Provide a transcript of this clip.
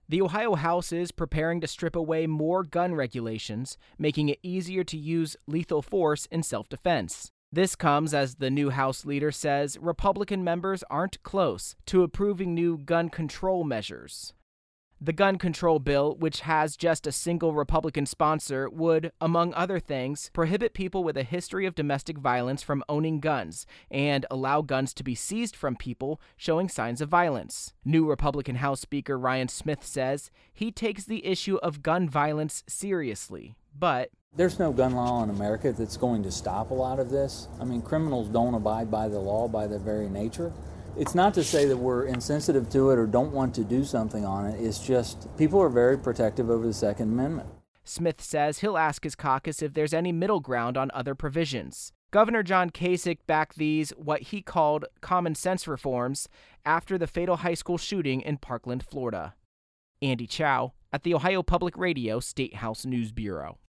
The Ohio House is preparing to strip away more gun regulations, making it easier to use lethal force in self-defense. This comes as the new House leader says Republican members aren't close to approving new gun control measures. The gun control bill, which has just a single Republican sponsor, would, among other things, prohibit people with a history of domestic violence from owning guns and allow guns to be seized from people showing signs of violence. New Republican House Speaker Ryan Smith says he takes the issue of gun violence seriously, but there's no gun law in America that's going to stop a lot of this. I mean, criminals don't abide by the law by their very nature. It's not to say that we're insensitive to it or don't want to do something on it. It's just people are very protective over the Second Amendment. Smith says he'll ask his caucus if there's any middle ground on other provisions. Governor John Kasich backed these, what he called common sense reforms, after the fatal high school shooting in Parkland, Florida. Andy Chow at the Ohio Public Radio State House News Bureau.